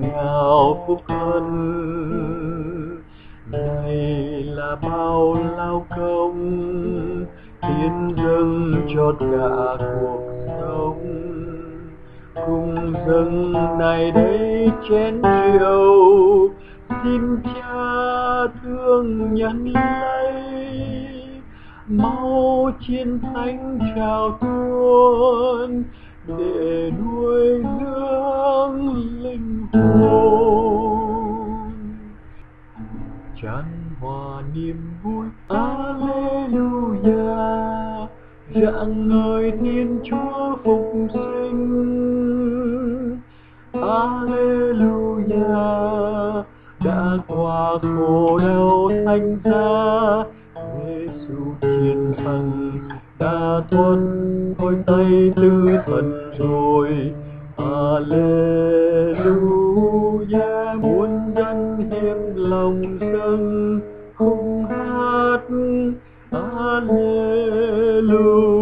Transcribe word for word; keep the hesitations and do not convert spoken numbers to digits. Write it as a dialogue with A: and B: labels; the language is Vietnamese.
A: nghèo phúc thân. Này là bao lao công hiến dâng cho cả cuộc sống, cùng dâng này đây chén rượu, xin Cha thương nhận lấy, máu chiến thánh trào tuôn để nuôi dưỡng linh hồn. Chan hòa niềm vui Alleluia, rạng ngời Thiên Chúa phục sinh. Alleluia, đã qua khổ đau thánh giá, Giêsu chiến thắng đã thoát khỏi tay tư thần rồi. Alleluia, muôn dân hiến lòng dâng khúc hát. Alleluia.